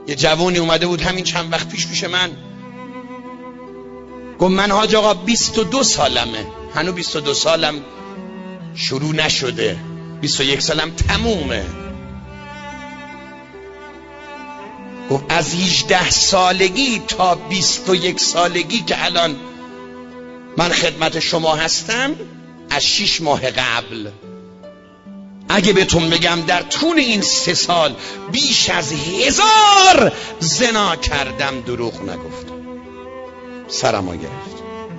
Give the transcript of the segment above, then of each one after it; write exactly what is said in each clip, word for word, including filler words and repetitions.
یه جوانی اومده بود همین چند وقت پیش پیش من، گفت من حاج آقا بیست و دو سالمه، هنو بیست و دو سالم شروع نشده، بیست و یک سالم تمومه. گفت از هجده سالگی تا بیست و یک سالگی که الان من خدمت شما هستم، از شش ماه قبل اگه بهتون بگم در طول این سه سال بیش از هزار زنا کردم، دروغ نگفتم. سرما گرفت.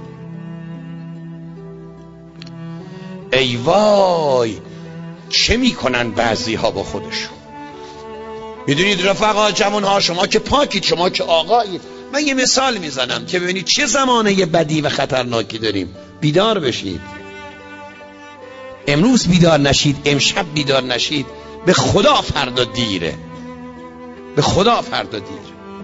ای وای چه میکنن بعضی ها با خودشون. میدونید رفقا، جوان ها، شما که پاکید، شما که آقایید، من یه مثال میزنم که ببینید چه زمانه بدی و خطرناکی داریم. بیدار بشید. امروز بیدار نشید، امشب بیدار نشید، به خدا فردا دیره. به خدا فردا دیره.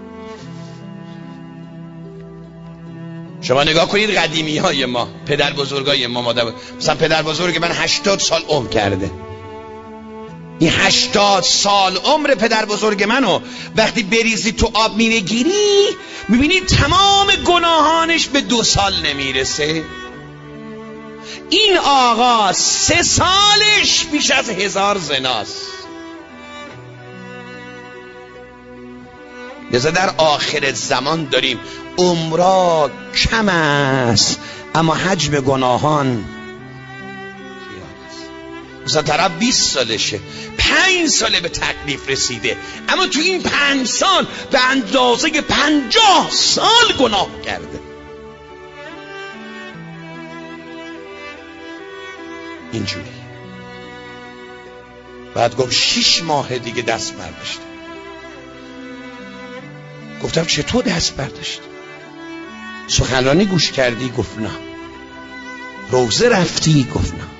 شما نگاه کنید قدیمی های ما، پدر بزرگای ما، مادر، مثلا پدر بزرگ من هشتاد سال عمر کرده. این هشتاد سال عمر پدر بزرگ منو وقتی بریزی تو آب میگیری، میبینی تمام گناهانش به دو سال نمیرسه. این آقا سه سالش بیش از هزار زناست. لذا در آخر زمان داریم عمرها کم است اما حجم گناهان. مثلا طرف بیست سالشه، پنج ساله به تکلیف رسیده، اما تو این پنج سال به اندازه پنجاه سال گناه کرده. اینجوری. بعد گفت شش ماه دیگه دست برداشته. گفتم چطور دست برداشته؟ سخنرانی گوش کردی؟ گفت نه. روزه رفتی؟ گفت نه.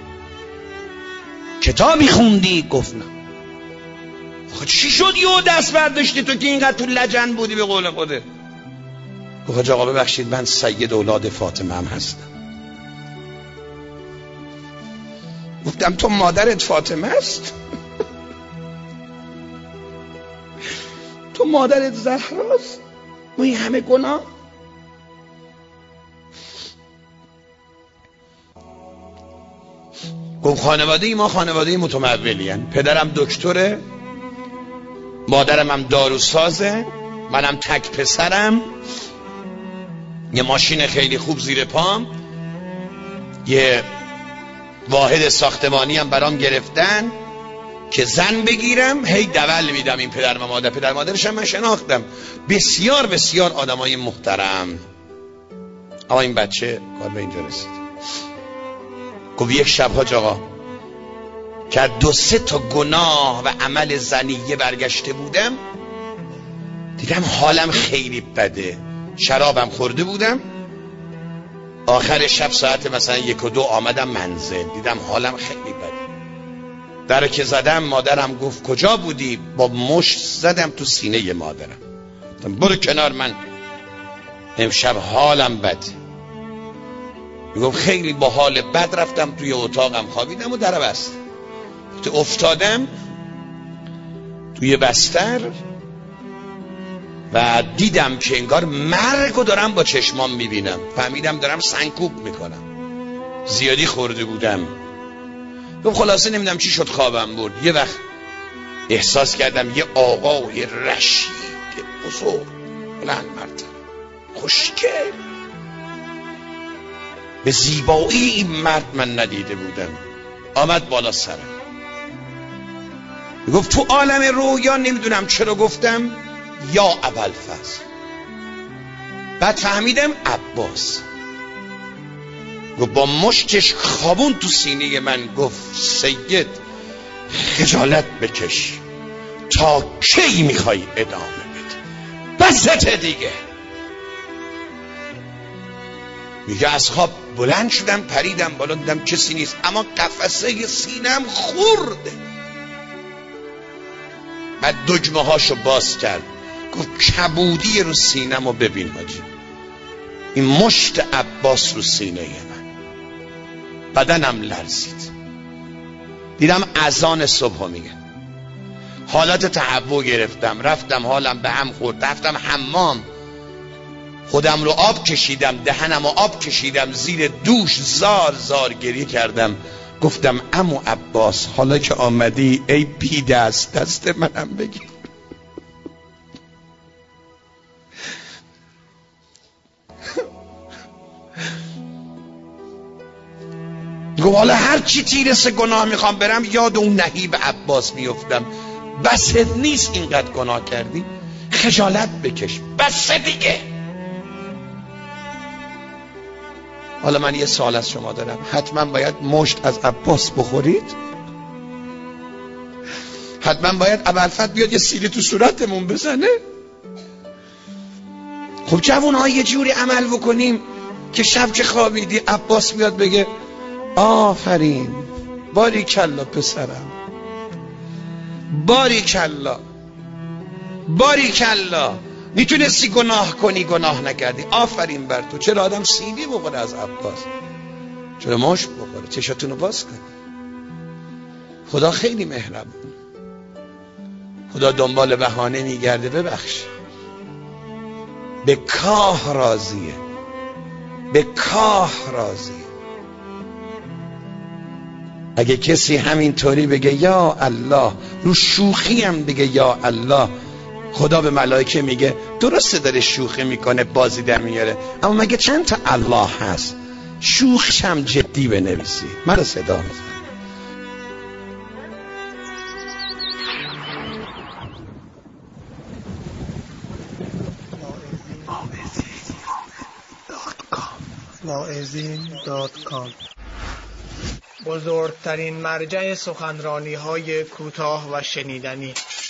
کتابی خوندی؟ گفت نه. آخه چی شد یهو دست برداشتی تو که اینقدر تو لجن بودی به قول خودت؟ گفت آقا ببخشید من سید اولاد فاطمه هم هستم. گفتم تو مادرت فاطمه است؟ تو مادرت زهراست؟ و این همه گناه؟ گفت خانواده ما خانواده متمولی هن. پدرم دکتره، مادرم هم داروسازه، منم تک پسرم، یه ماشین خیلی خوب زیر پام، یه واحد ساختمانی هم برام گرفتن که زن بگیرم، هی دول میدم این پدر و مادر. پدر مادرش هم من شناختم، بسیار بسیار آدمای محترم. اما این بچه کار به اینجا رسید. گفت یک شب حاج آقا که دو سه تا گناه و عمل زنیه برگشته بودم، دیدم حالم خیلی بده. شرابم خورده بودم، آخر شب ساعت مثلا یک و دو آمدم منزل، دیدم حالم خیلی بده. در که زدم مادرم گفت کجا بودی؟ با مشت زدم تو سینه مادرم، برو کنار، من امشب حالم بده. میگم خیلی با حال بد رفتم توی اتاقم خوابیدم و در بست. افتادم توی بستر و دیدم که انگار مرگو دارم با چشمام میبینم. فهمیدم دارم سنکوب میکنم، زیادی خورده بودم. گفت خلاصه نمیدونم چی شد خوابم برد. یه وقت احساس کردم یه آقای رشید بزرگ، بلند مرتبه، خوشگل، به زیبایی این مرد من ندیده بودم، آمد بالا سرم. گفت تو عالم رویا نمیدونم چرا گفتم یا ابوالفضل. بعد فهمیدم عباس. گفت با مشتش خوابون تو سینه من، گفت سید خجالت بکش، تا کی میخوای ادامه بده؟ بسته دیگه. میگه از خواب بلند شدم، پریدم بالا، دیدم کسی نیست، اما قفسه سینم خورده. بعد دگمه هاشو باز کرد، گفت کبودی رو سینم رو ببین حاجی، این مشت عباس رو سینه من. بدنم لرزید. دیدم اذان صبح میگه. حالت تهوع گرفتم، رفتم حالم به هم خورد، رفتم حمام، خودم رو آب کشیدم، دهنم رو آب کشیدم، زیر دوش زار زار گریه کردم. گفتم عمو عباس حالا که آمدی ای بی دست، دست منم بگیر. گفت حالا هر چی تیرسه گناه میخوام برم یاد اون نهیب عباس میفتم. بس نیست اینقدر گناه کردی، خجالت بکش، بس دیگه. حالا من یه سوال از شما دارم، حتما باید مشت از عباس بخورید؟ حتما باید ابوالفضل بیاد یه سیلی تو صورتمون بزنه؟ خب جوان‌ها یه جوری عمل بکنیم که شب که خوابیدی عباس بیاد بگه آفرین، باریکلا پسرم، باریکلا، باریکلا، میتونستی گناه کنی گناه نکردی، آفرین بر تو. چرا آدم سیلی بخوره از عباس؟ چرا مشت بخوره؟ چشاتونو باز کن. خدا خیلی مهربون، خدا دنبال بهانه میگرده ببخش. به کاه راضیه، به کاه راضیه. اگه کسی همینطوری بگه یا الله، رو شوخی هم بگه یا الله، خدا به ملائکه میگه درسته داره شوخی میکنه بازی در میاره، اما مگه چند تا الله هست؟ شوخش هم جدی بنویسی. من رو صدا میزن. واعظین دات کام بزرگترین مرجع سخنرانی های کوتاه و شنیدنی.